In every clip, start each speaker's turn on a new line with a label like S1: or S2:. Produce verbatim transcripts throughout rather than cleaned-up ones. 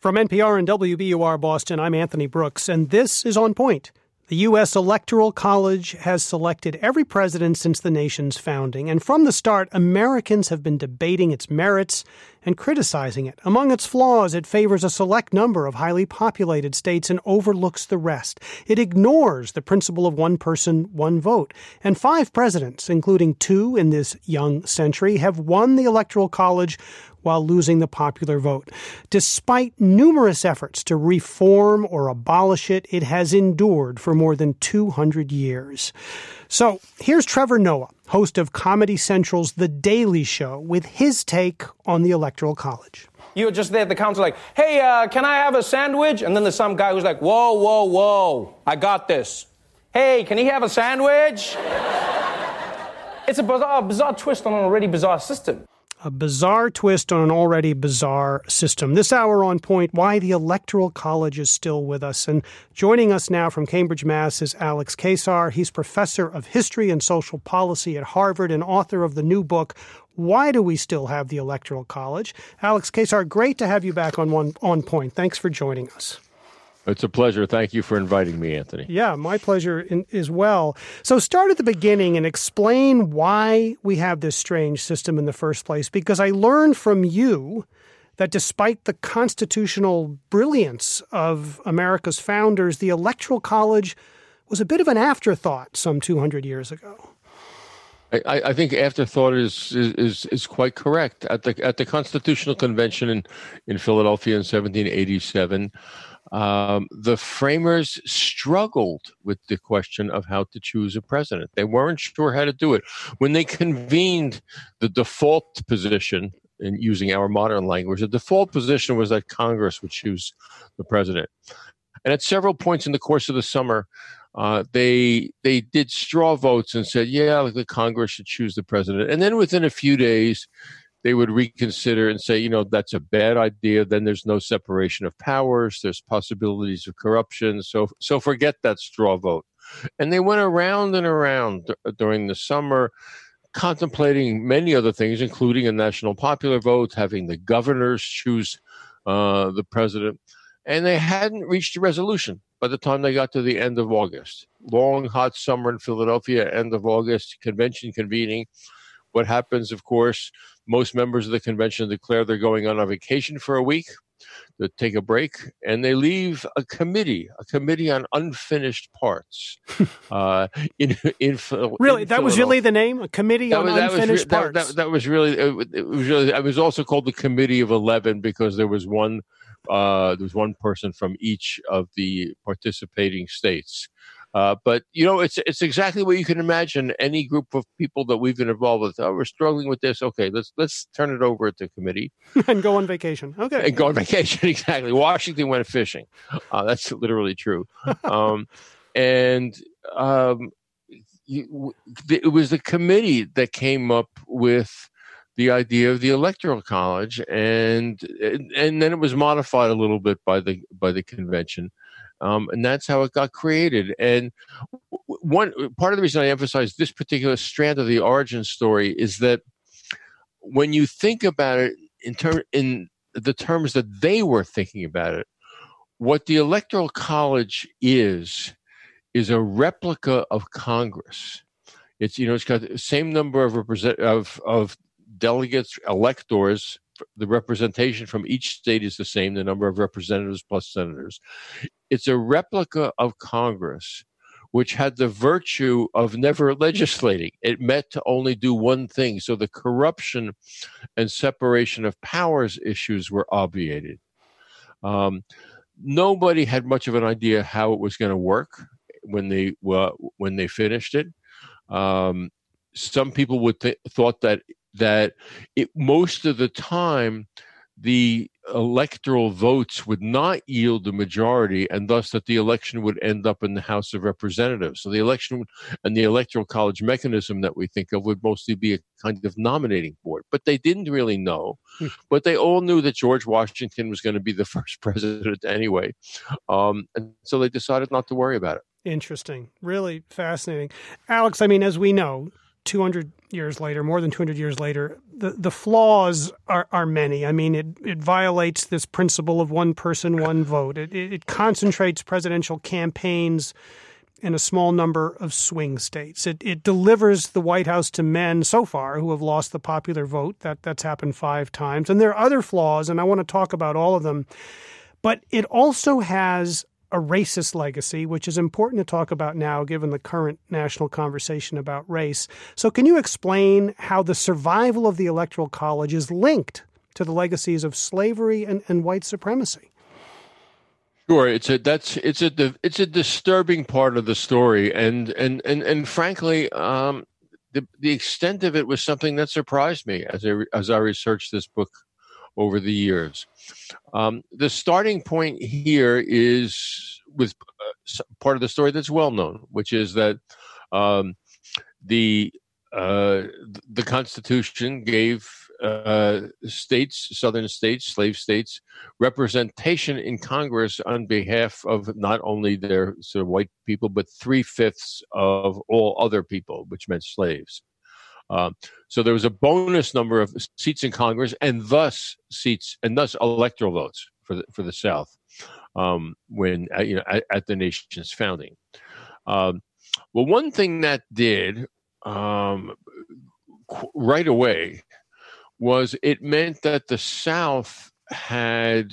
S1: From N P R and W B U R Boston, I'm Anthony Brooks, and this is On Point. The U S. Electoral College has selected every president since the nation's founding, and from the start, Americans have been debating its merits and criticizing it. Among its flaws, it favors a select number of highly populated states and overlooks the rest. It ignores the principle of one person, one vote. And five presidents, including two in this young century, have won the Electoral College while losing the popular vote. Despite numerous efforts to reform or abolish it, it has endured for more than two hundred years. So here's Trevor Noah, host of Comedy Central's The Daily Show, with his take on the Electoral College.
S2: You're just there at the counter like, hey, uh, can I have a sandwich? And then there's some guy who's like, whoa, whoa, whoa, I got this. Hey, can he have a sandwich? It's a bizarre, bizarre twist on an already bizarre system.
S1: A bizarre twist on an already bizarre system. This hour on Point, why the Electoral College is still with us. And joining us now from Cambridge, Mass. is Alex Kaczor. He's professor of history and social policy at Harvard and author of the new book, Why Do We Still Have the Electoral College? Alex Kaczor, great to have you back on one on Point. Thanks for joining us.
S3: It's a pleasure. Thank you for inviting me, Anthony.
S1: Yeah, my pleasure in, as well. So start at the beginning and explain why we have this strange system in the first place, because I learned from you that despite the constitutional brilliance of America's founders, the Electoral College was a bit of an afterthought some two hundred years ago.
S3: I, I think afterthought is, is is quite correct. At the at the Constitutional Convention in, in Philadelphia in seventeen eighty-seven, Um, the framers struggled with the question of how to choose a president. They weren't sure how to do it. When they convened, the default position, in using our modern language, the default position was that Congress would choose the president. And at several points in the course of the summer, uh, they they did straw votes and said, yeah, the Congress should choose the president. And then within a few days, they would reconsider and say, you know, that's a bad idea. Then there's no separation of powers. There's possibilities of corruption. So so forget that straw vote. And they went around and around d- during the summer, contemplating many other things, including a national popular vote, having the governors choose uh, the president. And they hadn't reached a resolution by the time they got to the end of August. Long, hot summer in Philadelphia, end of August, convention convening. What happens, of course, most members of the convention declare they're going on a vacation for a week to take a break, and they leave a committee, a committee on unfinished parts. uh, in, in,
S1: really,
S3: in
S1: that was really the name, a committee
S3: that
S1: on
S3: was,
S1: unfinished
S3: that was,
S1: parts.
S3: That, that, that was really, it, it was really. It was also called the Committee of Eleven because there was one, uh, there was one person from each of the participating states. Uh, but, you know, it's it's exactly what you can imagine. Any group of people that we've been involved with, oh, we're struggling with this. Okay, let's let's turn it over to committee.
S1: And go on vacation. Okay.
S3: And go on vacation, exactly. Washington went fishing. Uh, that's literally true. Um, and um, you, it was the committee that came up with the idea of the Electoral College, and and then it was modified a little bit by the by the convention. Um, and that's how it got created. And one part of the reason I emphasize this particular strand of the origin story is that when you think about it in term in the terms that they were thinking about it, what the Electoral College is is a replica of Congress. It's you know it's got the same number of represent of of delegates, electors. The representation from each state is the same, the number of representatives plus senators. It's a replica of Congress, which had the virtue of never legislating. It meant to only do one thing. So the corruption and separation of powers issues were obviated. Um, nobody had much of an idea how it was going to work when they uh, when they finished it. Um, some people would th- thought that that it, most of the time the electoral votes would not yield the majority, and thus that the election would end up in the House of Representatives. So the election and the Electoral College mechanism that we think of would mostly be a kind of nominating board. But they didn't really know. Hmm. But they all knew that George Washington was going to be the first president anyway. Um, and so they decided not to worry about it.
S1: Interesting. Really fascinating. Alex, I mean, as we know, two hundred years later, more than two hundred years later, the, the flaws are, are many. I mean, it, it violates this principle of one person, one vote. It, it, it concentrates presidential campaigns in a small number of swing states. It, it delivers the White House to men so far who have lost the popular vote. That That's happened five times. And there are other flaws, and I want to talk about all of them. But it also has a racist legacy, which is important to talk about now, given the current national conversation about race. So can you explain how the survival of the Electoral College is linked to the legacies of slavery and, and white supremacy?
S3: Sure, it's a that's it's a it's a disturbing part of the story, and and and and frankly, um, the the extent of it was something that surprised me as I as I researched this book over the years. Um, the starting point here is with uh, part of the story that's well known, which is that um, the uh, the Constitution gave uh, states, southern states, slave states, representation in Congress on behalf of not only their sort of white people, but three-fifths of all other people, which meant slaves. Um, so there was a bonus number of seats in Congress, and thus seats, and thus electoral votes for the for the South um, when uh, you know at, at the nation's founding. Um, well, one thing that did um, qu- right away was it meant that the South had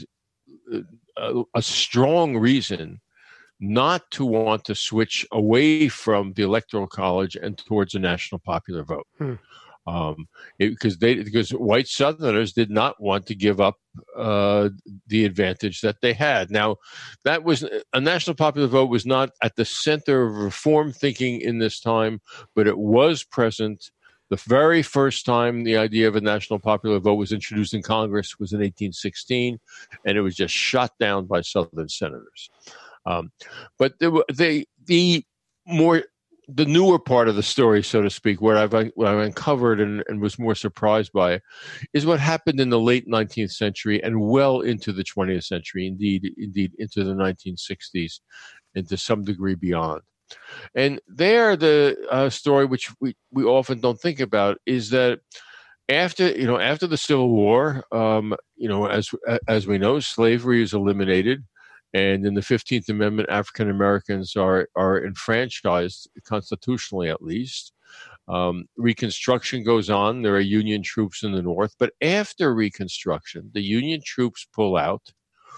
S3: a, a strong reason not to want to switch away from the Electoral College and towards a national popular vote. Hmm. Um, because they because white Southerners did not want to give up uh, the advantage that they had. Now, that was a national popular vote was not at the center of reform thinking in this time, but it was present. The very first time the idea of a national popular vote was introduced in Congress was in eighteen sixteen, and it was just shot down by Southern senators. Um, but there were, they, the more the newer part of the story, so to speak, where I've, what I've uncovered and, and was more surprised by, is what happened in the late nineteenth century and well into the twentieth century, indeed, indeed into the nineteen sixties, and to some degree beyond. And there, the uh, story, which we, we often don't think about, is that after you know after the Civil War, um, you know, as as we know, slavery is eliminated. And in the fifteenth Amendment, African Americans are are enfranchised constitutionally, at least. Um, Reconstruction goes on. There are Union troops in the North. But after Reconstruction, the Union troops pull out.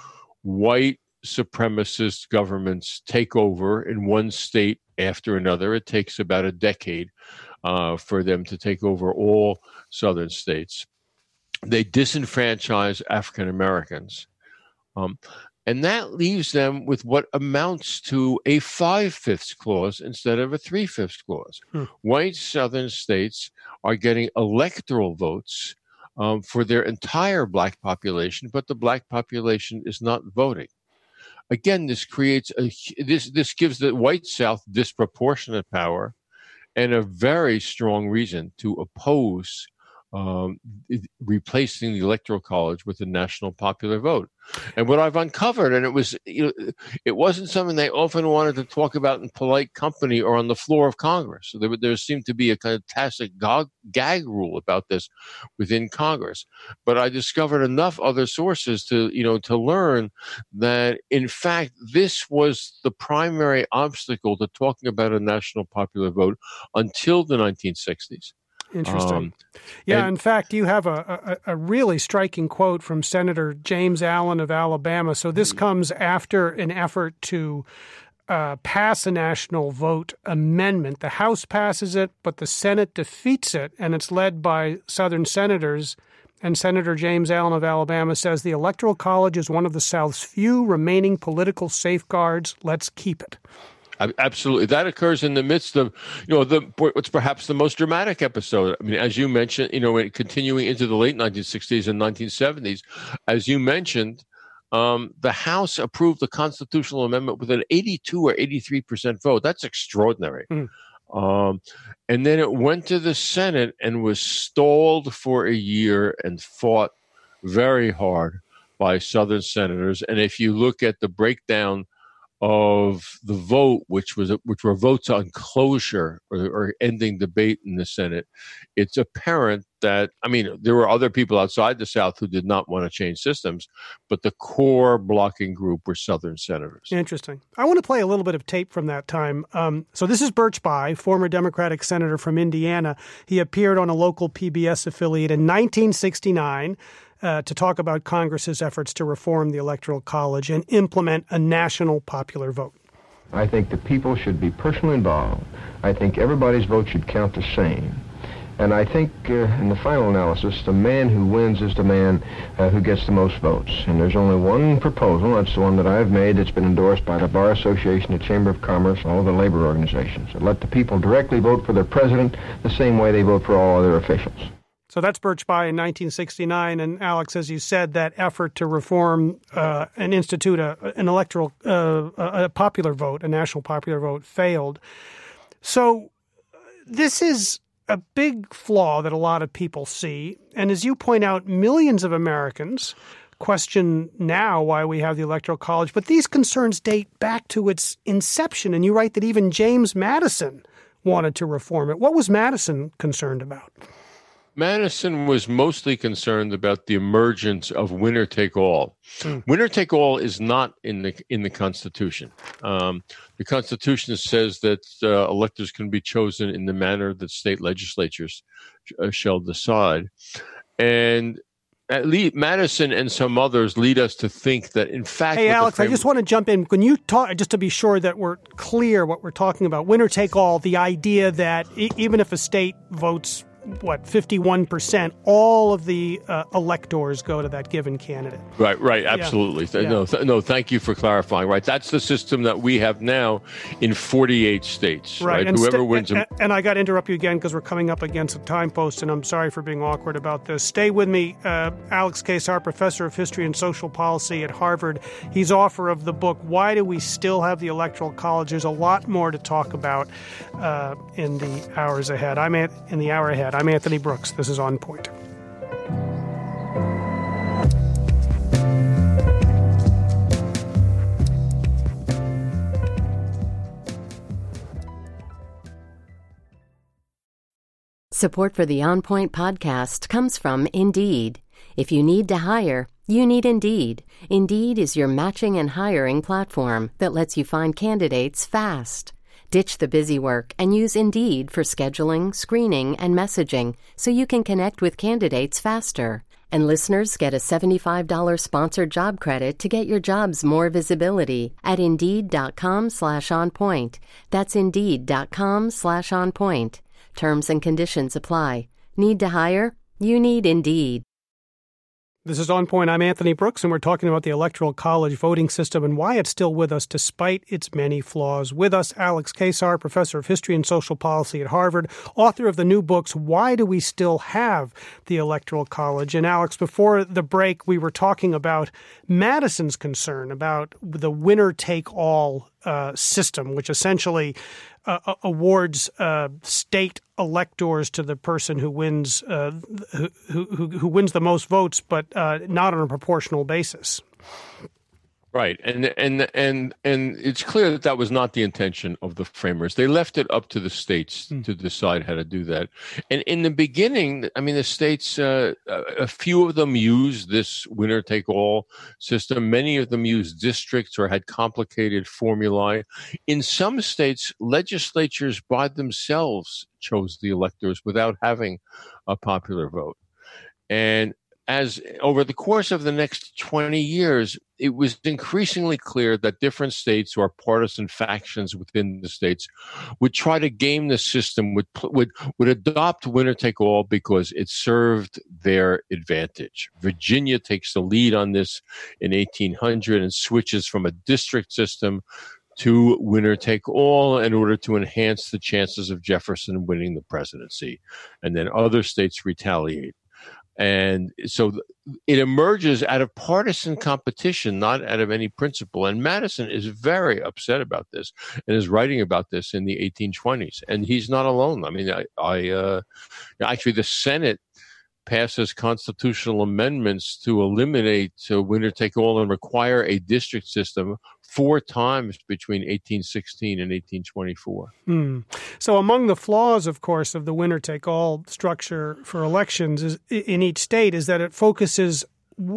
S3: White supremacist governments take over in one state after another. It takes about a decade uh, for them to take over all southern states. They disenfranchise African Americans. Um, And that leaves them with what amounts to a five-fifths clause instead of a three-fifths clause. Hmm. White southern states are getting electoral votes um, for their entire black population, but the black population is not voting. Again, this creates a this this gives the white South disproportionate power and a very strong reason to oppose Um, replacing the Electoral College with a national popular vote. And what I've uncovered, and it was, you know, it wasn't something they often wanted to talk about in polite company or on the floor of Congress. So there, there seemed to be a kind of tacit gag, gag rule about this within Congress. But I discovered enough other sources to, you know, to learn that, in fact, this was the primary obstacle to talking about a national popular vote until the nineteen sixties.
S1: Interesting.
S3: Um,
S1: yeah,
S3: and,
S1: in fact, you have a, a, a really striking quote from Senator James Allen of Alabama. So this comes after an effort to uh, pass a national vote amendment. The House passes it, but the Senate defeats it, and it's led by Southern senators. And Senator James Allen of Alabama says the Electoral College is one of the South's few remaining political safeguards. Let's keep it.
S3: Absolutely. That occurs in the midst of, you know, the what's perhaps the most dramatic episode. I mean, as you mentioned, you know, continuing into the late nineteen sixties and nineteen seventies, as you mentioned, um, the House approved the constitutional amendment with an eighty-two or eighty-three percent vote. That's extraordinary. Mm. Um, and then it went to the Senate and was stalled for a year and fought very hard by Southern senators. And if you look at the breakdown of the vote, which was which were votes on closure or, or ending debate in the Senate, it's apparent that, I mean, there were other people outside the South who did not want to change systems, but the core blocking group were Southern senators.
S1: Interesting. I want to play a little bit of tape from that time. Um, so this is Birch Bayh, former Democratic senator from Indiana. He appeared on a local P B S affiliate in nineteen sixty-nine Uh, to talk about Congress's efforts to reform the Electoral College and implement a national popular vote.
S4: I think the people should be personally involved. I think everybody's vote should count the same. And I think uh, in the final analysis, the man who wins is the man uh, who gets the most votes. And there's only one proposal, that's the one that I've made, that's been endorsed by the Bar Association, the Chamber of Commerce, all the labor organizations. So let the people directly vote for their president the same way they vote for all other officials.
S1: So that's Birch Bayh in nineteen sixty-nine. And Alex, as you said, that effort to reform uh, and institute a, an electoral, uh, a popular vote, a national popular vote, failed. So this is a big flaw that a lot of people see. And as you point out, millions of Americans question now why we have the Electoral College. But these concerns date back to its inception. And you write that even James Madison wanted to reform it. What was Madison concerned about?
S3: Madison was mostly concerned about the emergence of winner-take-all. Mm. Winner-take-all is not in the in the Constitution. Um, the Constitution says that uh, electors can be chosen in the manner that state legislatures uh, shall decide. And at least Madison and some others lead us to think that, in fact...
S1: Hey, Alex, frame- I just want to jump in. Can you talk, just to be sure that we're clear what we're talking about, winner-take-all, the idea that e- even if a state votes what, fifty-one percent, all of the uh, electors go to that given candidate.
S3: Right, right, absolutely.
S1: Yeah.
S3: No, th- no, thank you for clarifying. Right, that's the system that we have now in forty-eight states. Right, right?
S1: And
S3: whoever
S1: st-
S3: wins.
S1: And, and I got to interrupt you again because we're coming up against a time post, and I'm sorry for being awkward about this. Stay with me. Uh, Alex Kaczar, professor of history and social policy at Harvard. He's author of the book, Why Do We Still Have the Electoral College? There's a lot more to talk about uh, in the hours ahead. I'm at, in the hour ahead. I'm Anthony Brooks. This is On Point.
S5: Support for the On Point podcast comes from Indeed. If you need to hire, you need Indeed. Indeed is your matching and hiring platform that lets you find candidates fast. Ditch the busy work and use Indeed for scheduling, screening, and messaging so you can connect with candidates faster. And listeners get a seventy-five dollars sponsored job credit to get your jobs more visibility at Indeed.com slash on point. That's Indeed.com slash on point. Terms and conditions apply. Need to hire? You need Indeed.
S1: This is On Point. I'm Anthony Brooks, and we're talking about the Electoral College voting system and why it's still with us despite its many flaws. With us, Alex Kaczar, professor of history and social policy at Harvard, author of the new books, Why Do We Still Have the Electoral College? And Alex, before the break, we were talking about Madison's concern about the winner-take-all uh, system, which essentially uh, awards uh, state electors to the person who wins uh, who, who who wins the most votes, but uh, not on a proportional basis.
S3: Right, and and and and it's clear that that was not the intention of the framers. They left it up to the states mm. to decide how to do that. And in the beginning, I mean, the states, uh, a few of them used this winner-take-all system. Many of them used districts or had complicated formulae. In some states, legislatures by themselves chose the electors without having a popular vote. And as over the course of the next twenty years, it was increasingly clear that different states or partisan factions within the states would try to game the system, would would would adopt winner-take-all because it served their advantage. Virginia takes the lead on this in eighteen hundred and switches from a district system to winner-take-all in order to enhance the chances of Jefferson winning the presidency. And then other states retaliate. And so it emerges out of partisan competition, not out of any principle. And Madison is very upset about this and is writing about this in the eighteen twenties. And he's not alone. I mean, I, I uh, actually, the Senate passes constitutional amendments to eliminate uh, winner-take-all and require a district system four times between eighteen sixteen and eighteen twenty-four.
S1: Hmm. So among the flaws, of course, of the winner-take-all structure for elections is, in each state is that it focuses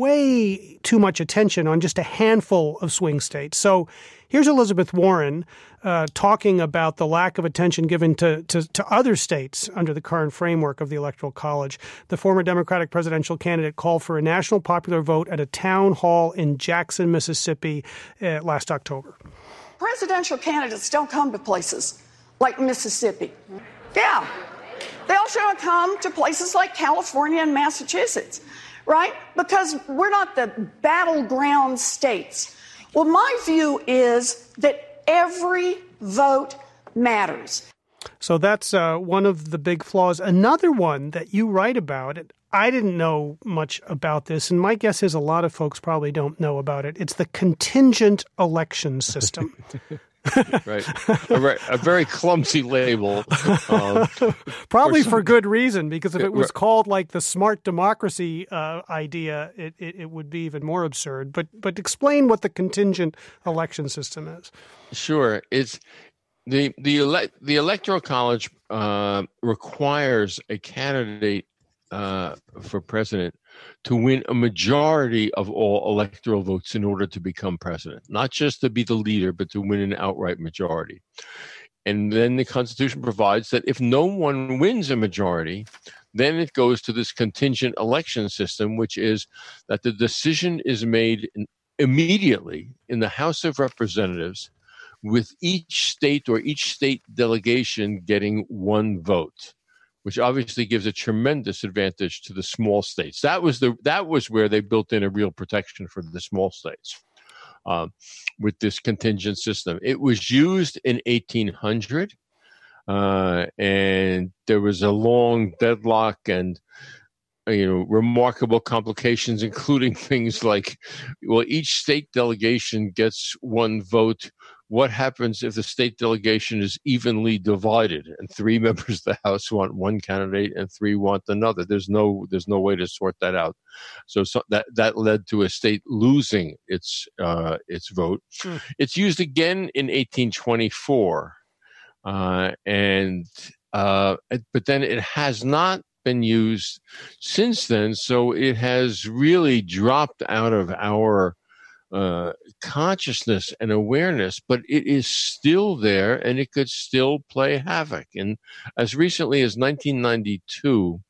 S1: way too much attention on just a handful of swing states. So here's Elizabeth Warren uh, talking about the lack of attention given to, to, to other states under the current framework of the Electoral College. The former Democratic presidential candidate called for a national popular vote at a town hall in Jackson, Mississippi uh, last October.
S6: Presidential candidates don't come to places like Mississippi. Yeah, they all should come to places like California and Massachusetts. Right? Because we're not the battleground states. Well, my view is that every vote matters.
S1: So that's uh, one of the big flaws. Another one that you write about, I didn't know much about this, and my guess is a lot of folks probably don't know about it. It's the contingent election system.
S3: Right. A, a very clumsy label. Um,
S1: Probably
S3: for,
S1: for good reason, because if it was called like the smart democracy uh, idea, it, it, it would be even more absurd. But but explain what the contingent election system is.
S3: Sure. It's the the ele- the Electoral College uh, requires a candidate uh, for president to win a majority of all electoral votes in order to become president, not just to be the leader, but to win an outright majority. And then the Constitution provides that if no one wins a majority, then it goes to this contingent election system, which is that the decision is made in, immediately in the House of Representatives, with each state or each state delegation getting one vote, which obviously gives a tremendous advantage to the small states. That was the that was where they built in a real protection for the small states uh, with this contingent system. It was used in eighteen hundred, uh, and there was a long deadlock and you know remarkable complications, including things like, well, each state delegation gets one vote. What happens if the state delegation is evenly divided and three members of the House want one candidate and three want another? There's no there's no way to sort that out. So, so that that led to a state losing its uh, its vote. Mm. It's used again in eighteen twenty-four, uh, and uh, but then it has not been used since then. So it has really dropped out of our Uh, consciousness and awareness, but it is still there and it could still play havoc. And as recently as nineteen ninety-two,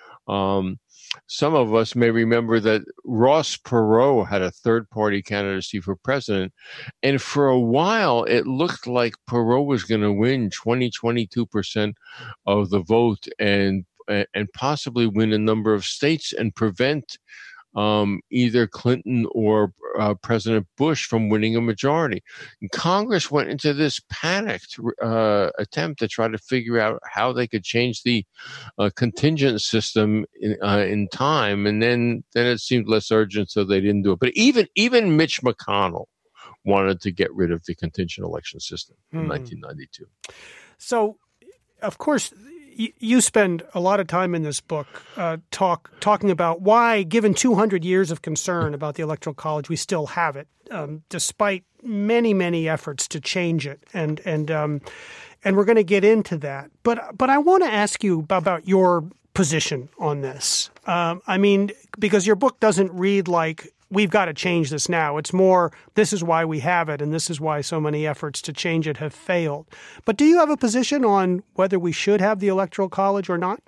S3: um, some of us may remember that Ross Perot had a third-party candidacy for president, and for a while it looked like Perot was going to win twenty, twenty-two percent of the vote and and possibly win a number of states and prevent Um, either Clinton or uh, President Bush from winning a majority. And Congress went into this panicked uh, attempt to try to figure out how they could change the uh, contingent system in, uh, in time, and then then it seemed less urgent, so they didn't do it. But even even Mitch McConnell wanted to get rid of the contingent election system in mm. nineteen ninety-two.
S1: So, of course, you spend a lot of time in this book uh, talk talking about why, given two hundred years of concern about the Electoral College, we still have it, um, despite many, many efforts to change it. And and um, and we're going to get into that. But but I want to ask you about your position on this. Um, I mean, because your book doesn't read like, we've got to change this now. It's more, this is why we have it, and this is why so many efforts to change it have failed. But do you have a position on whether we should have the Electoral College or not?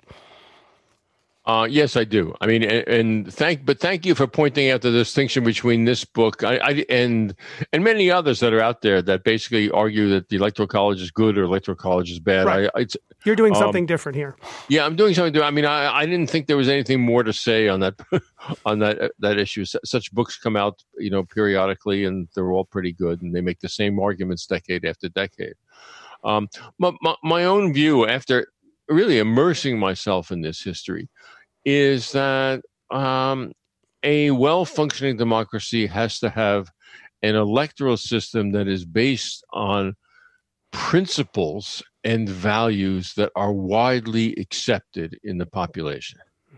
S3: Uh, yes, I do. I mean, and, and thank, but thank you for pointing out the distinction between this book I, I, and and many others that are out there that basically argue that the Electoral College is good or Electoral College is bad.
S1: Right.
S3: I, it's,
S1: You're doing
S3: um,
S1: something different here.
S3: Yeah, I'm doing something different. I mean, I, I didn't think there was anything more to say on that on that uh, that issue. Such books come out, you know, periodically, and they're all pretty good, and they make the same arguments decade after decade. Um, my, my, my own view, after really immersing myself in this history, is that um, a well-functioning democracy has to have an electoral system that is based on principles and values that are widely accepted in the population.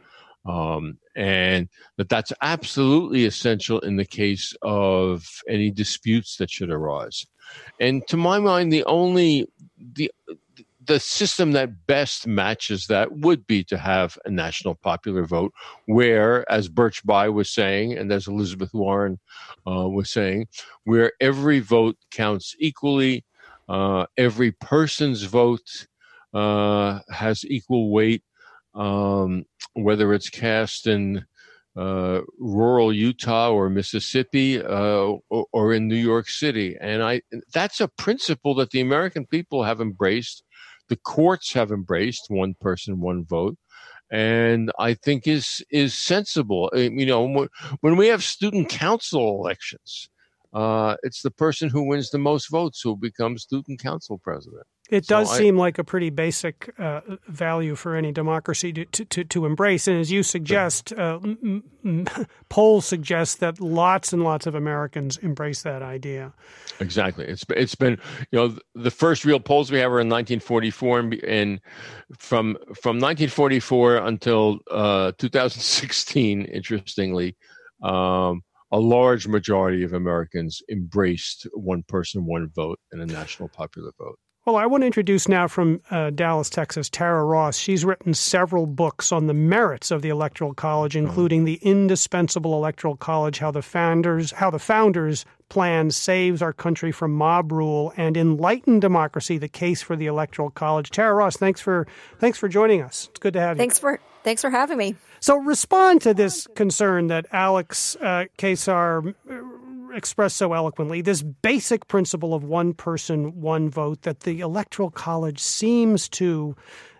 S3: Um, and that that's absolutely essential in the case of any disputes that should arise. And to my mind, the only the the system that best matches that would be to have a national popular vote, where, as Birch Bayh was saying, and as Elizabeth Warren uh, was saying, where every vote counts equally, uh, every person's vote uh, has equal weight, um, whether it's cast in uh, rural Utah or Mississippi uh, or, or in New York City. And I that's a principle that the American people have embraced. The courts have embraced one person, one vote, and I think is is sensible. You know, when we have student council elections, uh, it's the person who wins the most votes who becomes student council president.
S1: It does
S3: so I,
S1: seem like a pretty basic uh, value for any democracy to, to, to embrace. And as you suggest, uh, m- m- polls suggest that lots and lots of Americans embrace that idea.
S3: Exactly. It's it's been, you know, the first real polls we have were in nineteen forty-four, and, and from from nineteen forty-four until uh, two thousand sixteen, interestingly, um, a large majority of Americans embraced one person, one vote in a national popular vote.
S1: Well, I want to introduce now from uh, Dallas, Texas, Tara Ross. She's written several books on the merits of the Electoral College, including The Indispensable Electoral College, How the Founders, How the Founders' Plan Saves Our Country from Mob Rule, and Enlightened Democracy, The Case for the Electoral College. Tara Ross, thanks for thanks for joining us. It's good to have you.
S7: Thanks for thanks for having me.
S1: So respond to this concern that Alex uh, Kaczor expressed so eloquently, this basic principle of one person, one vote that the Electoral College seems to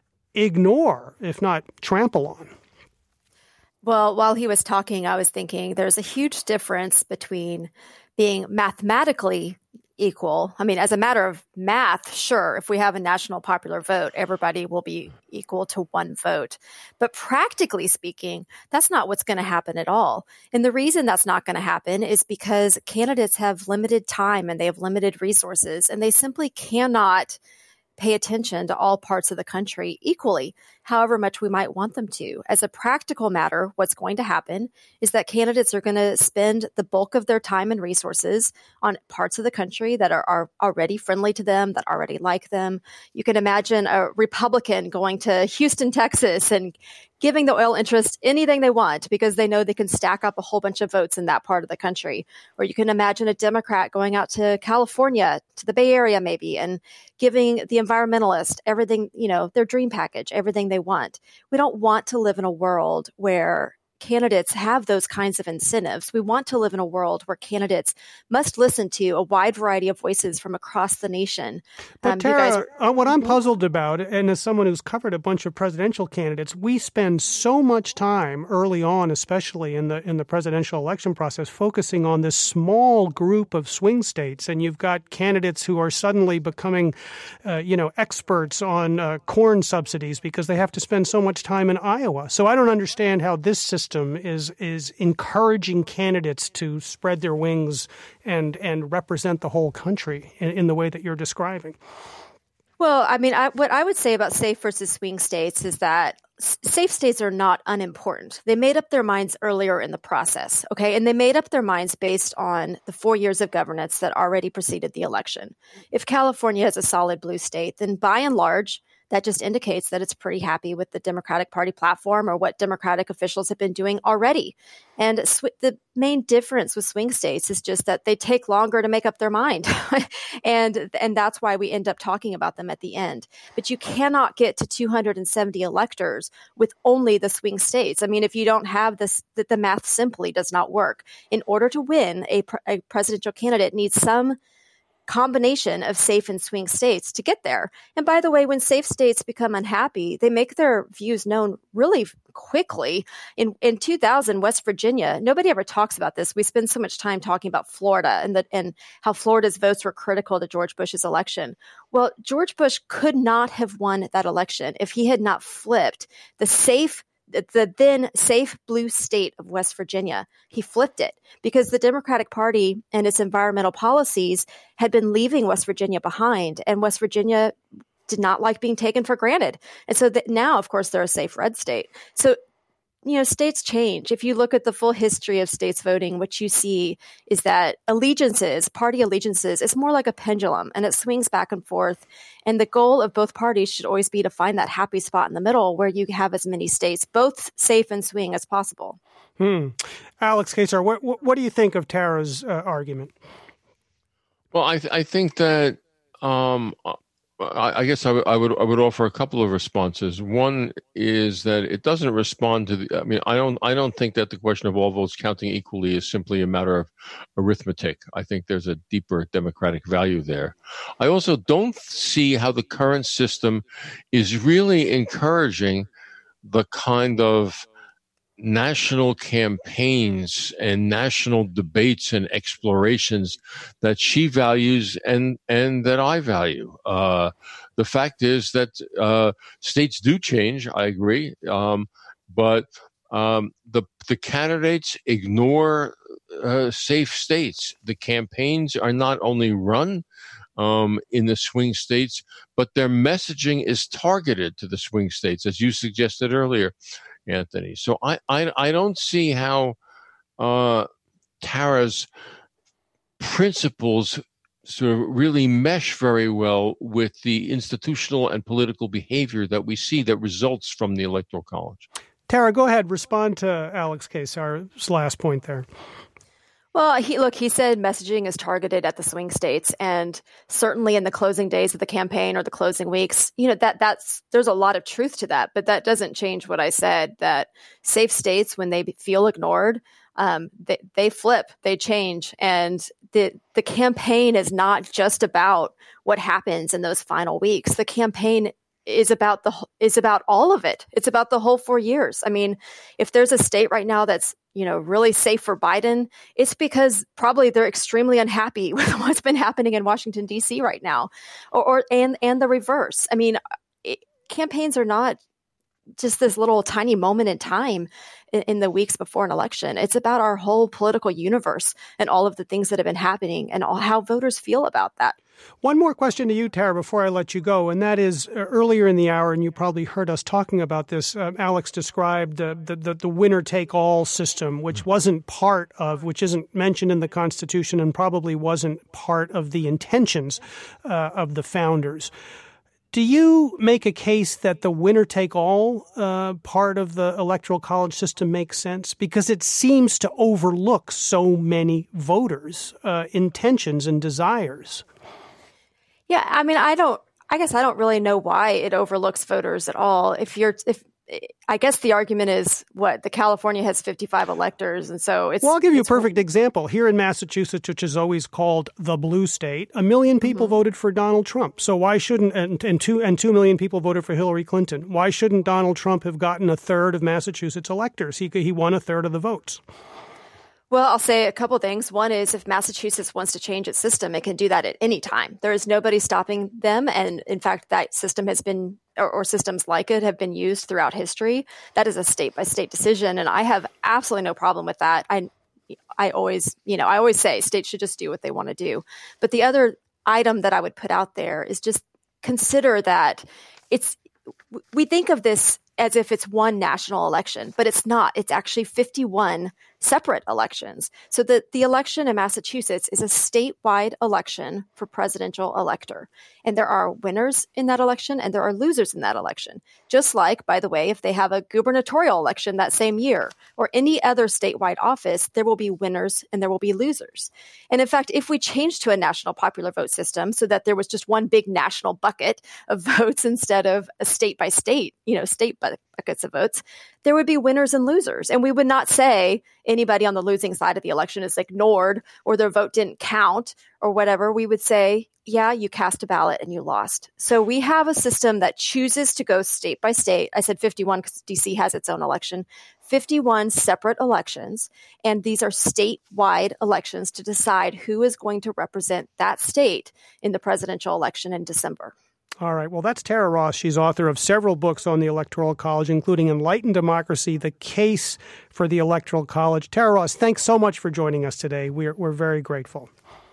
S1: ignore, if not trample on.
S7: Well, while he was talking, I was thinking there's a huge difference between being mathematically equal. I mean, as a matter of math, sure, if we have a national popular vote, everybody will be equal to one vote. But practically speaking, that's not what's going to happen at all. And the reason that's not going to happen is because candidates have limited time and they have limited resources, and they simply cannot pay attention to all parts of the country equally, however much we might want them to. As a practical matter, what's going to happen is that candidates are going to spend the bulk of their time and resources on parts of the country that are, are already friendly to them, that already like them. You can imagine a Republican going to Houston, Texas, and giving the oil interests anything they want because they know they can stack up a whole bunch of votes in that part of the country. Or you can imagine a Democrat going out to California, to the Bay Area maybe, and giving the environmentalists everything, you know, their dream package, everything they want. We don't want to live in a world where candidates have those kinds of incentives. We want to live in a world where candidates must listen to a wide variety of voices from across the nation.
S1: But
S7: um,
S1: Tara,
S7: you guys are-
S1: uh, what I'm puzzled about, and as someone who's covered a bunch of presidential candidates, we spend so much time early on, especially in the in the presidential election process, focusing on this small group of swing states, and you've got candidates who are suddenly becoming, uh, you know, experts on uh, corn subsidies because they have to spend so much time in Iowa. So I don't understand how this system is is encouraging candidates to spread their wings and and represent the whole country in, in the way that you're describing.
S7: Well, I mean, I, what I would say about safe versus swing states is that s- safe states are not unimportant. They made up their minds earlier in the process, okay? And they made up their minds based on the four years of governance that already preceded the election. If California is a solid blue state, then by and large, that just indicates that it's pretty happy with the Democratic Party platform or what Democratic officials have been doing already. And sw- the main difference with swing states is just that they take longer to make up their mind. and and that's why we end up talking about them at the end. But you cannot get to two hundred seventy electors with only the swing states. I mean, if you don't have this, the, the math simply does not work. In order to win, a, pr- a presidential candidate needs some combination of safe and swing states to get there. And by the way, when safe states become unhappy, they make their views known really quickly. In in two thousand, West Virginia, nobody ever talks about this. We spend so much time talking about Florida and the, and how Florida's votes were critical to George Bush's election. Well, George Bush could not have won that election if he had not flipped the safe the then safe blue state of West Virginia. He flipped it because the Democratic Party and its environmental policies had been leaving West Virginia behind, and West Virginia did not like being taken for granted. And so that now, of course, they're a safe red state. So you know, states change. If you look at the full history of states voting, what you see is that allegiances, party allegiances, it's more like a pendulum and it swings back and forth. And the goal of both parties should always be to find that happy spot in the middle where you have as many states, both safe and swing, as possible.
S1: Hmm. Alex Kaczor, what, what, what do you think of Tara's uh, argument?
S3: Well, I, th- I think that um, I, I guess I, w- I would I would offer a couple of responses. One is that it doesn't respond to the. I mean, I don't I don't think that the question of all votes counting equally is simply a matter of arithmetic. I think there's a deeper democratic value there. I also don't see how the current system is really encouraging the kind of national campaigns and national debates and explorations that she values and and that I value. Uh, the fact is that uh, states do change. I agree, um, but um, the the candidates ignore uh, safe states. The campaigns are not only run Um, in the swing states, but their messaging is targeted to the swing states, as you suggested earlier, Anthony. So I, I, I don't see how uh, Tara's principles sort of really mesh very well with the institutional and political behavior that we see that results from the Electoral College.
S1: Tara, go ahead. Respond to Alex Kaczor's last point there.
S7: Well, he, look, he said messaging is targeted at the swing states, and certainly in the closing days of the campaign or the closing weeks, you know, that that's there's a lot of truth to that, but that doesn't change what I said, that safe states, when they feel ignored, um, they, they flip, they change. And the the campaign is not just about what happens in those final weeks. The campaign is about the is about all of it. It's about the whole four years. I mean, if there's a state right now that's, you know, really safe for Biden, it's because probably they're extremely unhappy with what's been happening in Washington, D C right now, or, or and and the reverse. I mean, it, campaigns are not just this little tiny moment in time in, in the weeks before an election. It's about our whole political universe and all of the things that have been happening and all, how voters feel about that.
S1: One more question to you, Tara, before I let you go, and that is uh, earlier in the hour, and you probably heard us talking about this, uh, Alex described uh, the, the, the winner-take-all system, which wasn't part of, which isn't mentioned in the Constitution and probably wasn't part of the intentions uh, of the founders. Do you make a case that the winner-take-all uh, part of the Electoral College system makes sense? Because it seems to overlook so many voters' uh, intentions and desires.
S7: Yeah, I mean, I don't, I guess I don't really know why it overlooks voters at all. If you're, if, I guess the argument is what, the California has fifty-five electors. And so it's.
S1: Well, I'll give you a perfect example. Here in Massachusetts, which is always called the blue state, a million people mm-hmm. voted for Donald Trump. So why shouldn't, and, and two, and two million people voted for Hillary Clinton. Why shouldn't Donald Trump have gotten a third of Massachusetts electors? He, he won a third of the votes.
S7: Well, I'll say a couple things. One is if Massachusetts wants to change its system, it can do that at any time. There is nobody stopping them. And in fact, that system has been, or, or systems like it have been used throughout history. That is a state by state decision. And I have absolutely no problem with that. I, I always, you know, I always say states should just do what they want to do. But the other item that I would put out there is just consider that it's, we think of this as if it's one national election, but it's not. It's actually fifty-one separate elections. So the, the election in Massachusetts is a statewide election for presidential elector. And there are winners in that election and there are losers in that election. Just like, by the way, if they have a gubernatorial election that same year or any other statewide office, there will be winners and there will be losers. And in fact, if we change to a national popular vote system so that there was just one big national bucket of votes instead of a state by state, you know, state buckets of votes, there would be winners and losers. And we would not say anybody on the losing side of the election is ignored or their vote didn't count or whatever. We would say, yeah, you cast a ballot and you lost. So we have a system that chooses to go state by state. I said fifty-one because D C has its own election, fifty-one separate elections. And these are statewide elections to decide who is going to represent that state in the presidential election in December.
S1: All right. Well, that's Tara Ross. She's author of several books on the Electoral College, including Enlightened Democracy, The Case for the Electoral College. Tara Ross, thanks so much for joining us today. We're, we're very grateful.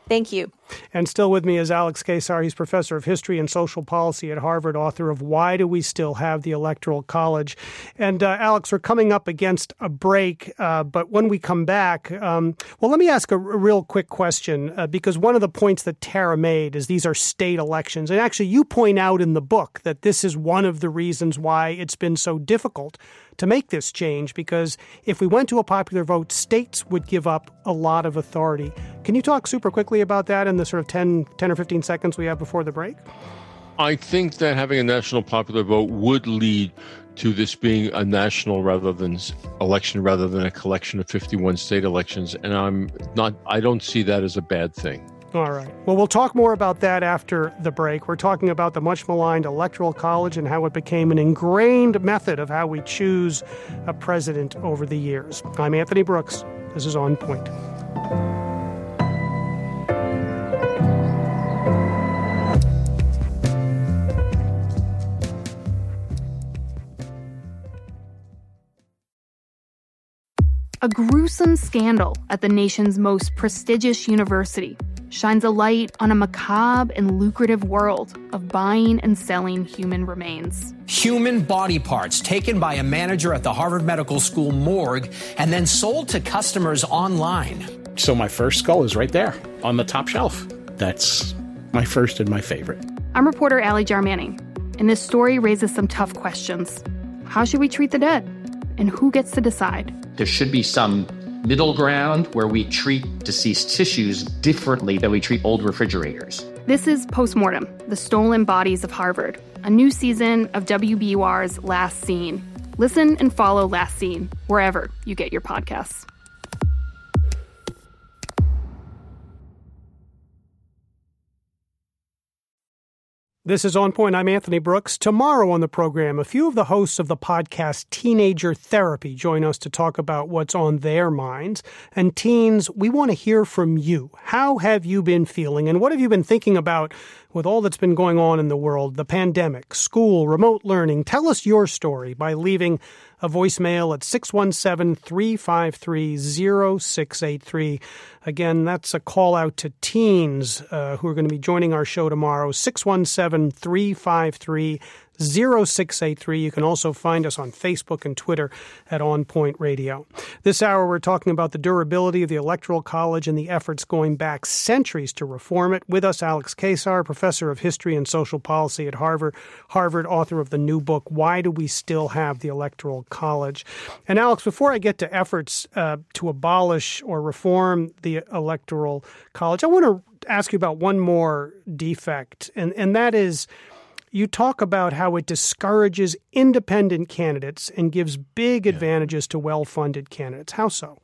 S7: Thank you.
S1: And still with me is Alex Kesar. He's professor of history and social policy at Harvard, author of Why Do We Still Have the Electoral College? And uh, Alex, we're coming up against a break, uh, but when we come back, um, well, let me ask a, a real quick question, uh, because one of the points that Tara made is these are state elections. And actually, you point out in the book that this is one of the reasons why it's been so difficult to make this change, because if we went to a popular vote, states would give up a lot of authority. Can you talk super quickly about that in the sort of ten, ten or fifteen seconds we have before the break?
S3: I think that having a national popular vote would lead to this being a national rather than election, rather than a collection of fifty-one state elections. And I'm not, I don't see that as a bad thing.
S1: All right. Well, we'll talk more about that after the break. We're talking about the much maligned Electoral College and how it became an ingrained method of how we choose a president over the years. I'm Anthony Brooks. This is On Point.
S8: A gruesome scandal at the nation's most prestigious university shines a light on a macabre and lucrative world of buying and selling human remains.
S9: Human body parts taken by a manager at the Harvard Medical School morgue and then sold to customers online.
S10: So my first skull is right there on the top shelf. That's my first and my favorite.
S8: I'm reporter Allie Jarmanning, and this story raises some tough questions. How should we treat the dead? And who gets to decide?
S11: There should be some middle ground where we treat deceased tissues differently than we treat old refrigerators.
S8: This is Postmortem, the Stolen Bodies of Harvard, a new season of W B U R's Last Scene. Listen and follow Last Scene wherever you get your podcasts.
S1: This is On Point. I'm Anthony Brooks. Tomorrow on the program, a few of the hosts of the podcast Teenager Therapy join us to talk about what's on their minds. And teens, we want to hear from you. How have you been feeling? And what have you been thinking about with all that's been going on in the world? The pandemic, school, remote learning. Tell us your story by leaving a voicemail at six one seven, three five three, zero six eight three. Again, that's a call out to teens uh, who are going to be joining our show tomorrow, six one seven, three five three, zero six eight three. You can also find us on Facebook and Twitter at On Point Radio. This hour, we're talking about the durability of the Electoral College and the efforts going back centuries to reform it. With us, Alex Kesar, professor of history and social policy at Harvard, Harvard, author of the new book, Why Do We Still Have the Electoral College? And Alex, before I get to efforts uh, to abolish or reform the Electoral College, I want to ask you about one more defect, and, and that is, you talk about how it discourages independent candidates and gives big advantages to well-funded candidates. How so?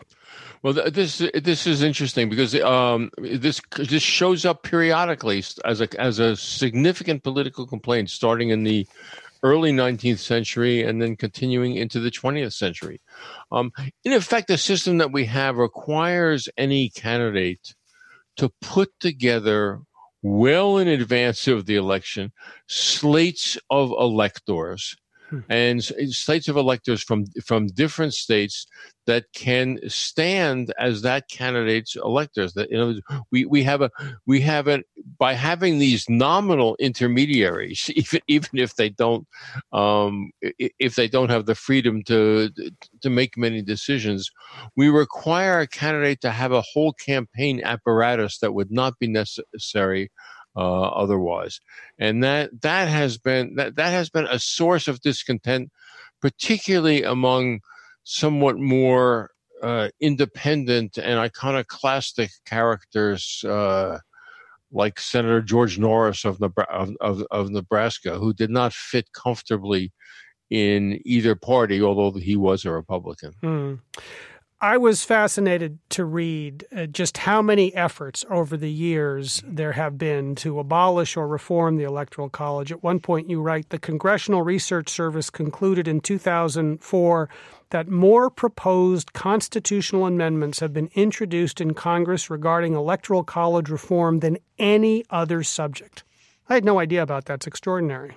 S3: Well, this this is interesting because um, this this shows up periodically as a as a significant political complaint, starting in the early nineteenth century and then continuing into the twentieth century. Um, in effect, the system that we have requires any candidate to put together, well in advance of the election, slates of electors hmm. and slates of electors from from different states that can stand as that candidate's electors. That, you know, we we have a we have a by having these nominal intermediaries, even even if they don't um, if they don't have the freedom to to make many decisions, we require a candidate to have a whole campaign apparatus that would not be necessary uh, otherwise, and that that has been that that has been a source of discontent, particularly among somewhat more uh, independent and iconoclastic characters uh, like Senator George Norris of, of, of, of Nebraska, who did not fit comfortably in either party, although he was a Republican.
S1: Hmm. I was fascinated to read uh, just how many efforts over the years there have been to abolish or reform the Electoral College. At one point, you write, the Congressional Research Service concluded in two thousand four that more proposed constitutional amendments have been introduced in Congress regarding Electoral College reform than any other subject. I had no idea about that. It's extraordinary.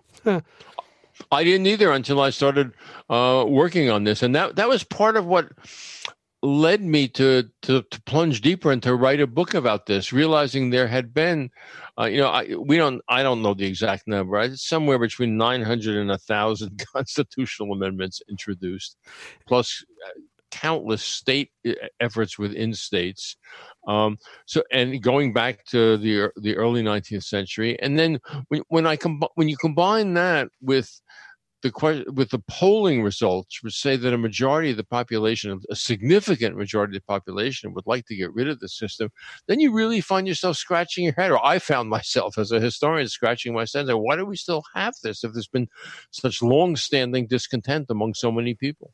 S3: I didn't either until I started uh, working on this. And that, that was part of what led me to, to to plunge deeper and to write a book about this, realizing there had been, uh, you know, I, we don't, I don't know the exact number. It's somewhere between nine hundred and a thousand constitutional amendments introduced, plus uh, countless state efforts within states. Um, so, and going back to the the early nineteenth century, and then when when I com- when you combine that with the with the polling results, which say that a majority of the population, a significant majority of the population, would like to get rid of the system, then you really find yourself scratching your head, or I found myself as a historian scratching my head. Why do we still have this if there's been such long-standing discontent among so many people?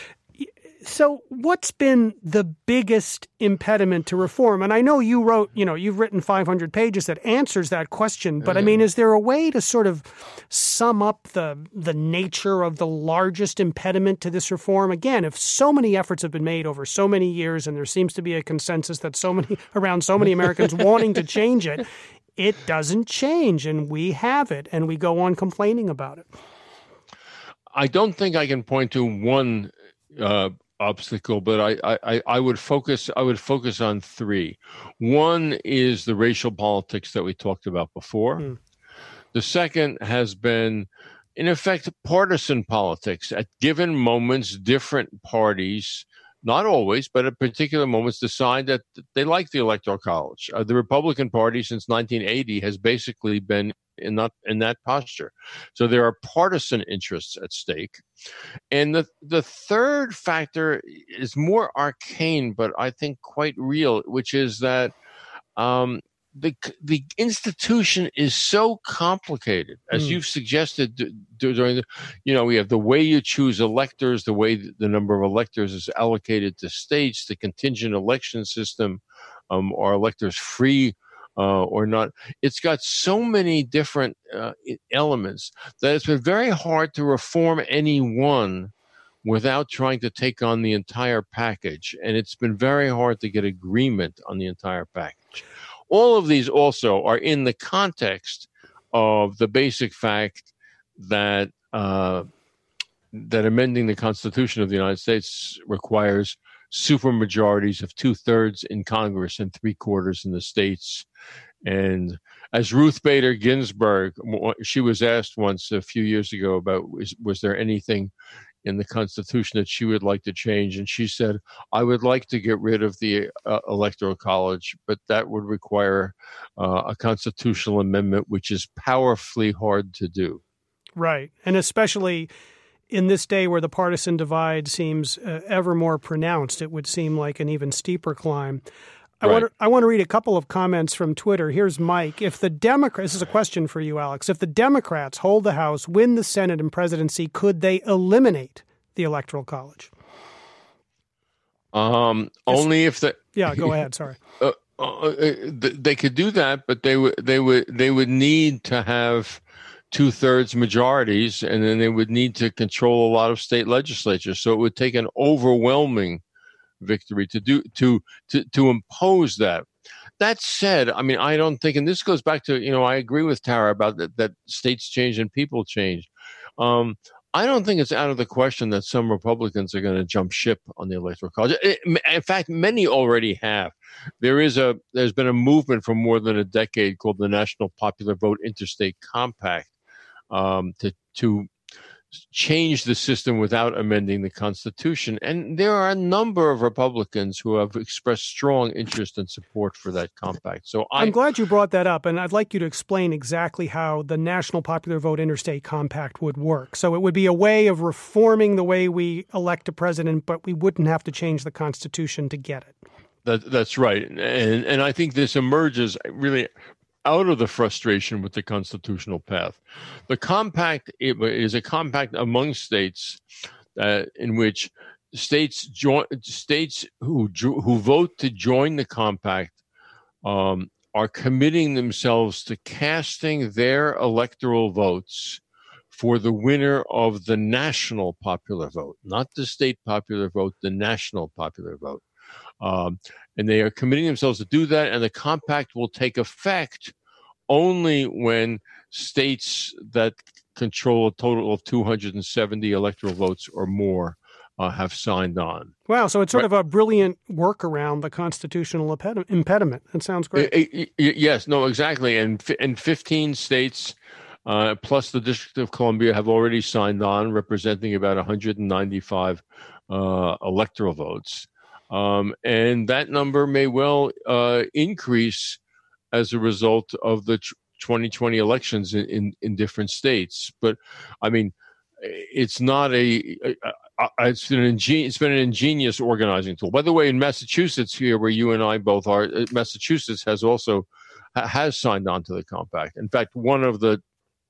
S1: So what's been the biggest impediment to reform? And I know you wrote, you know, you've written five hundred pages that answers that question, but I mean, is there a way to sort of sum up the the nature of the largest impediment to this reform? Again, if so many efforts have been made over so many years and there seems to be a consensus that so many around so many Americans wanting to change it, it doesn't change, and we have it, and we go on complaining about it.
S3: I don't think I can point to one uh obstacle, but I, I, I would focus I would focus on three. One is the racial politics that we talked about before. Mm. The second has been, in effect, partisan politics. At given moments, different parties, not always, but at particular moments, decide that they like the Electoral College. Uh, the Republican Party since nineteen eighty has basically been in that in that posture. So there are partisan interests at stake. And the the third factor is more arcane, but I think quite real, which is that um, the the institution is so complicated, as mm. you've suggested d- d- during the, you know, we have the way you choose electors, the way the number of electors is allocated to states, the contingent election system, um, are electors free Uh, or not. It's got so many different uh, elements that it's been very hard to reform any one without trying to take on the entire package. And it's been very hard to get agreement on the entire package. All of these also are in the context of the basic fact that uh, that amending the Constitution of the United States requires supermajorities of two-thirds in Congress and three-quarters in the states. And as Ruth Bader Ginsburg, she was asked once a few years ago about was, was there anything in the Constitution that she would like to change, and she said, I would like to get rid of the uh, Electoral College, but that would require uh, a constitutional amendment, which is powerfully hard to do.
S1: Right, and especially in this day where the partisan divide seems uh, ever more pronounced, it would seem like an even steeper climb. I
S3: right.
S1: want to, I want to read a couple of comments from Twitter. Here's Mike. If the Democrats, this is a question for you, Alex. If the Democrats hold the House, win the Senate and presidency, could they eliminate the Electoral College?
S3: Um, only if the
S1: yeah. Go ahead. Sorry.
S3: uh, uh, they could do that, but they would they would they would need to have two-thirds majorities, and then they would need to control a lot of state legislatures. So it would take an overwhelming victory to do to to to impose that. That said, I mean, I don't think, and this goes back to, you know, I agree with Tara about that, that states change and people change. Um, I don't think it's out of the question that some Republicans are going to jump ship on the Electoral College. It, in fact, many already have. There is a there's been a movement for more than a decade called the National Popular Vote Interstate Compact, Um, to to change the system without amending the Constitution. And there are a number of Republicans who have expressed strong interest and support for that compact. So I,
S1: I'm glad you brought that up, and I'd like you to explain exactly how the National Popular Vote Interstate Compact would work. So it would be a way of reforming the way we elect a president, but we wouldn't have to change the Constitution to get it.
S3: That, that's right. And, and I think this emerges really out of the frustration with the constitutional path. The compact is a compact among states uh, in which states join, states who who vote to join the compact um, are committing themselves to casting their electoral votes for the winner of the national popular vote, not the state popular vote, the national popular vote. Um, and they are committing themselves to do that, and the compact will take effect only when states that control a total of two hundred seventy electoral votes or more uh, have signed on.
S1: Wow, so it's sort
S3: Right.
S1: of a brilliant work around the constitutional impedi- impediment. That sounds great.
S3: I- I- I- yes, no, exactly. And, fi- and fifteen states uh, plus the District of Columbia have already signed on, representing about one hundred ninety-five uh, electoral votes. Um, and that number may well uh, increase as a result of the tr- twenty twenty elections in, in, in different states. But, I mean, it's not a, a, a it's been an ingen- it's been an ingenious organizing tool. By the way, in Massachusetts here, where you and I both are, uh, Massachusetts has also ha- has signed on to the compact. In fact, one of the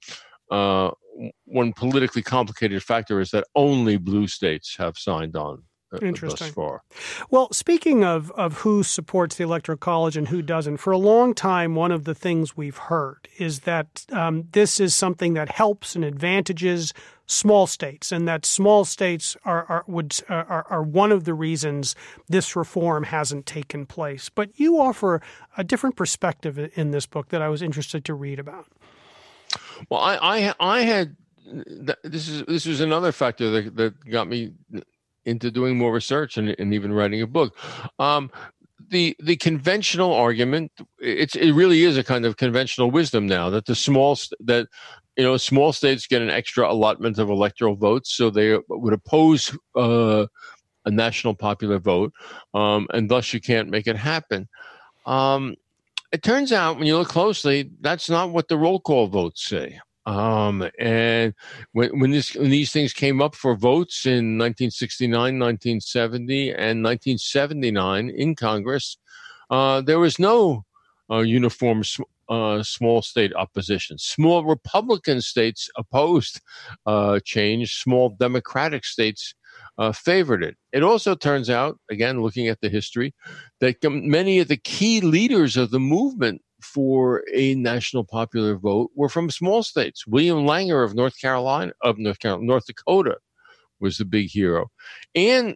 S3: uh, one politically complicated factor is that only blue states have signed on uh,
S1: Interesting.
S3: thus far.
S1: Well, speaking of, of who supports the Electoral College and who doesn't, for a long time, one of the things we've heard is that um, this is something that helps and advantages small states, and that small states are are, would, are are one of the reasons this reform hasn't taken place. But you offer a different perspective in this book that I was interested to read about.
S3: Well, I I, I had this is this was another factor that, that got me into doing more research and, and even writing a book. Um, the the conventional argument, it's it really is a kind of conventional wisdom now that the small that you know small states get an extra allotment of electoral votes, so they would oppose uh, a national popular vote, um, and thus you can't make it happen. Um, it turns out when you look closely, that's not what the roll call votes say. Um, and when, when, this, when these things came up for votes in nineteen sixty-nine, nineteen seventy, and nineteen seventy-nine in Congress, uh, there was no uh, uniform uh, small state opposition. Small Republican states opposed uh, change. Small Democratic states uh, favored it. It also turns out, again, looking at the history, that many of the key leaders of the movement for a national popular vote were from small states. William Langer of North Carolina, of North Carolina, North Dakota, was the big hero. And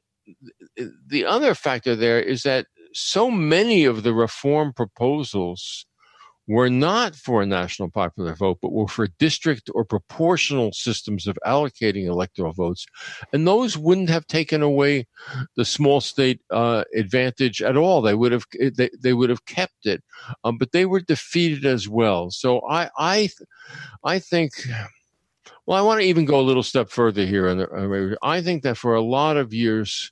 S3: the other factor there is that so many of the reform proposals were not for a national popular vote, but were for district or proportional systems of allocating electoral votes. And those wouldn't have taken away the small state uh, advantage at all. They would have they, they would have kept it, um, but they were defeated as well. So I I I think. Well, I want to even go a little step further here. In the, I think that for a lot of years,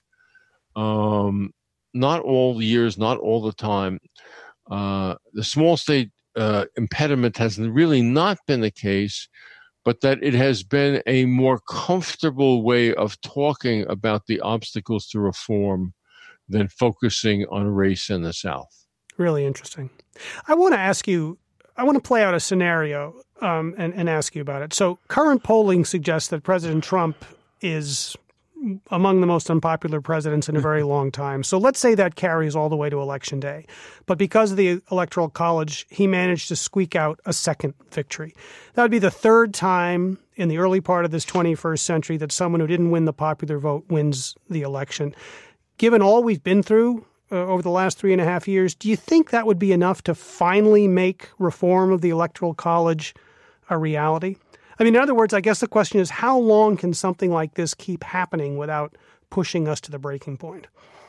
S3: um, not all the years, not all the time, uh, the small state Uh, impediment has really not been the case, but that it has been a more comfortable way of talking about the obstacles to reform than focusing on race in the South.
S1: Really interesting. I want to ask you, I want to play out a scenario um, and, and ask you about it. So current polling suggests that President Trump is among the most unpopular presidents in a very long time. So let's say that carries all the way to Election Day. But because of the Electoral College, he managed to squeak out a second victory. That would be the third time in the early part of this twenty-first century that someone who didn't win the popular vote wins the election. Given all we've been through uh, over the last three and a half years, do you think that would be enough to finally make reform of the Electoral College a reality? I mean, in other words, I guess the question is, how long can something like this keep happening without pushing us to the breaking point?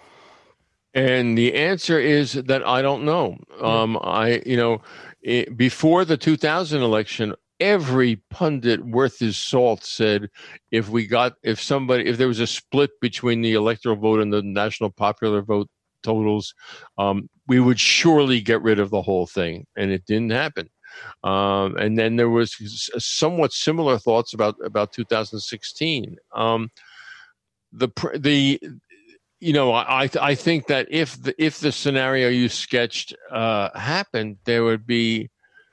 S3: And the answer is that I don't know. Um, I, you know, it, before the two thousand election, every pundit worth his salt said if we got, if somebody, if there was a split between the electoral vote and the national popular vote totals, um, we would surely get rid of the whole thing. And it didn't happen. Um, and then there was somewhat similar thoughts about, about two thousand sixteen. Um, the, the, you know, I, I think that if the, if the scenario you sketched, uh, happened, there would be,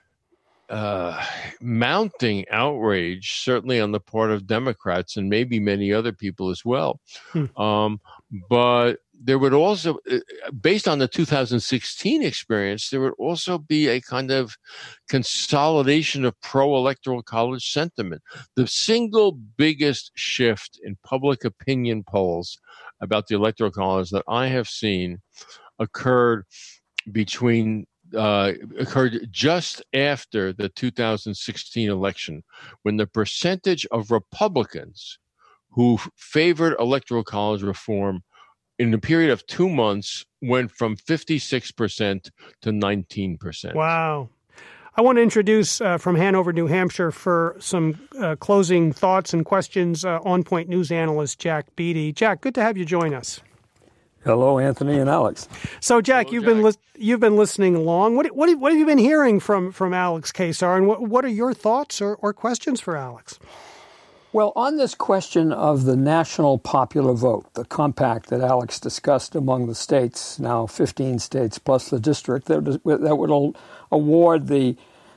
S3: uh, mounting outrage, certainly on the part of Democrats and maybe many other people as well. Hmm. Um, but there would also, based on the two thousand sixteen experience, there would also be a kind of consolidation of pro-electoral college sentiment. The single biggest shift in public opinion polls about the electoral college that I have seen occurred between uh, occurred just after the two thousand sixteen election, when the percentage of Republicans who favored electoral college reform in a period of two months went from fifty-six percent to nineteen percent.
S1: Wow. I want to introduce uh, from Hanover, New Hampshire, for some uh, closing thoughts and questions, uh, On Point news analyst Jack Beatty. Jack, good to have you join us.
S12: Hello, Anthony and Alex.
S1: So, Jack, Hello, you've Jack. been li- you've been listening along. What what what have you been hearing from from Alex Kaczor, and what what are your thoughts or, or questions for Alex?
S12: Well, on this question of the national popular vote, the compact that Alex discussed among the states, now fifteen states plus the district, that, that would award the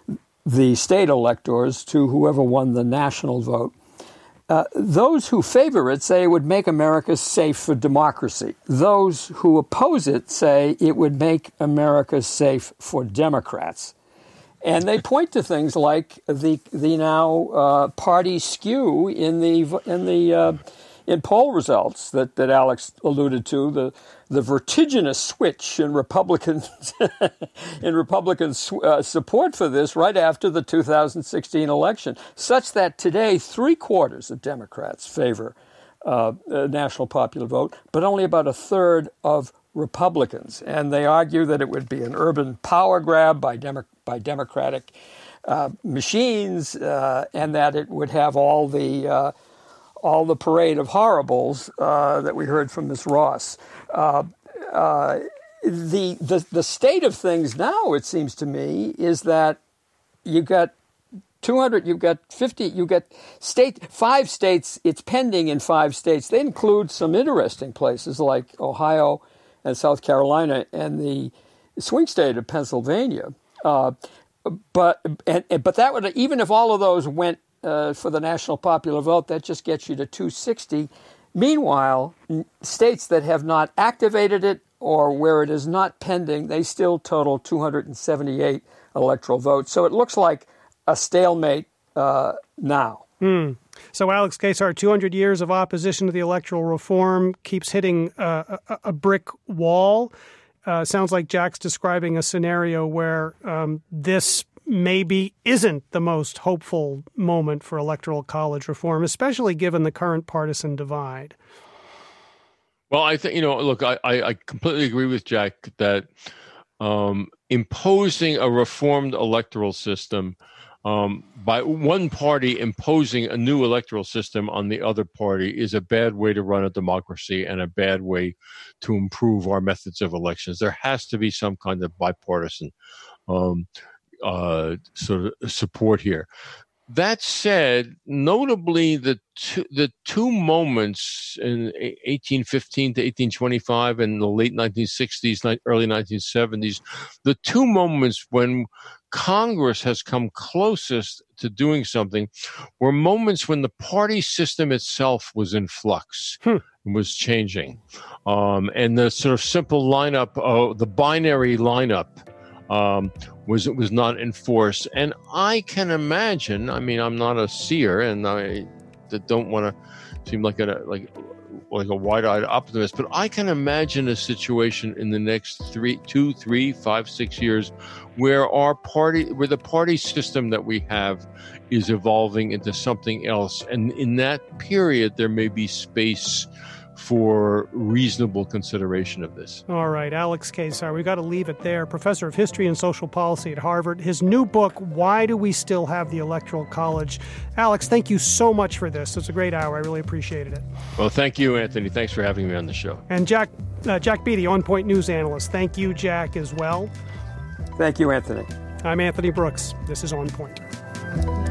S12: the state electors to whoever won the national vote. Uh, those who favor it say it would make America safe for democracy. Those who oppose it say it would make America safe for Democrats. And they point to things like the the now uh, party skew in the in the uh, in poll results that, that Alex alluded to, the the vertiginous switch in Republicans in Republican uh, support for this right after the two thousand sixteen election, such that today three quarters of Democrats favor uh, a national popular vote, but only about a third of Republicans. And they argue that it would be an urban power grab by Demo- by Democratic uh, machines, uh, and that it would have all the uh, all the parade of horribles uh, that we heard from Miz Ross. Uh, uh, the, the the state of things now, it seems to me, is that you got two hundred, you've got fifty, you've got state, five states, it's pending in five states. They include some interesting places like Ohio and South Carolina and the swing state of Pennsylvania. Uh, but and, but that would, even if all of those went uh, for the national popular vote, that just gets you to two sixty. Meanwhile, states that have not activated it or where it is not pending, they still total two hundred seventy-eight electoral votes. So it looks like a stalemate uh, now.
S1: Mm. So Alex Kaczor, two hundred years of opposition to the electoral reform keeps hitting uh, a, a brick wall. Uh, sounds like Jack's describing a scenario where um, this maybe isn't the most hopeful moment for electoral college reform, especially given the current partisan divide.
S3: Well, I think, you know, look, I, I completely agree with Jack that um, imposing a reformed electoral system Um, by one party imposing a new electoral system on the other party is a bad way to run a democracy and a bad way to improve our methods of elections. There has to be some kind of bipartisan um, uh, sort of support here. That said, notably, the two, the two moments in eighteen fifteen to eighteen twenty-five and the late nineteen sixties, early nineteen seventies, the two moments when Congress has come closest to doing something were moments when the party system itself was in flux hmm. and was changing. Um, and the sort of simple lineup, uh, the binary lineup, um, was was not enforced. And I can imagine, I mean, I'm not a seer and I don't want to seem like a, like, like a wide-eyed optimist, but I can imagine a situation in the next three, two, three, five, six years where our party, where the party system that we have is evolving into something else. And in that period, there may be space for reasonable consideration of this.
S1: All right, Alex Kaczor, we've got to leave it there. Professor of History and Social Policy at Harvard. His new book, Why Do We Still Have the Electoral College? Alex, thank you so much for this. It's a great hour. I really appreciated it.
S3: Well, thank you, Anthony. Thanks for having me on the show.
S1: And Jack, uh, Jack Beatty, On Point news analyst. Thank you, Jack, as well.
S12: Thank you, Anthony.
S1: I'm Anthony Brooks. This is On Point.